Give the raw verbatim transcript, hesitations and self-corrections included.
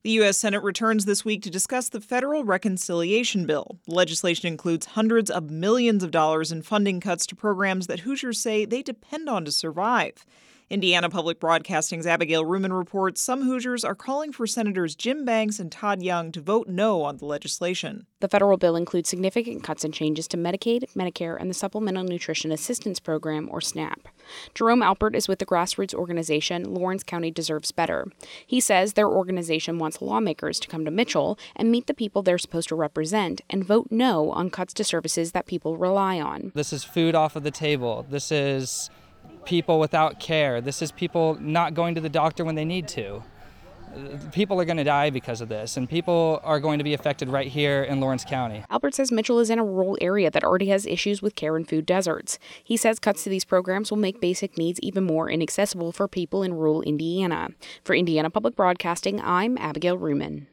The U S. Senate returns this week to discuss the federal reconciliation bill. The legislation includes hundreds of millions of dollars in funding cuts to programs that Hoosiers say they depend on to survive. Indiana Public Broadcasting's Abigail Ruman reports some Hoosiers are calling for Senators Jim Banks and Todd Young to vote no on the legislation. The federal bill includes significant cuts and changes to Medicaid, Medicare, and the Supplemental Nutrition Assistance Program, or SNAP. Jerome Alpert is with the grassroots organization Lawrence County Deserves Better. He says their organization wants lawmakers to come to Mitchell and meet the people they're supposed to represent and vote no on cuts to services that people rely on. This is food off of the table. This is people without care. This is people not going to the doctor when they need to. People are going to die because of this, and people are going to be affected right here in Lawrence County. Alpert says Mitchell is in a rural area that already has issues with care and food deserts. He says cuts to these programs will make basic needs even more inaccessible for people in rural Indiana. For Indiana Public Broadcasting, I'm Abigail Ruman.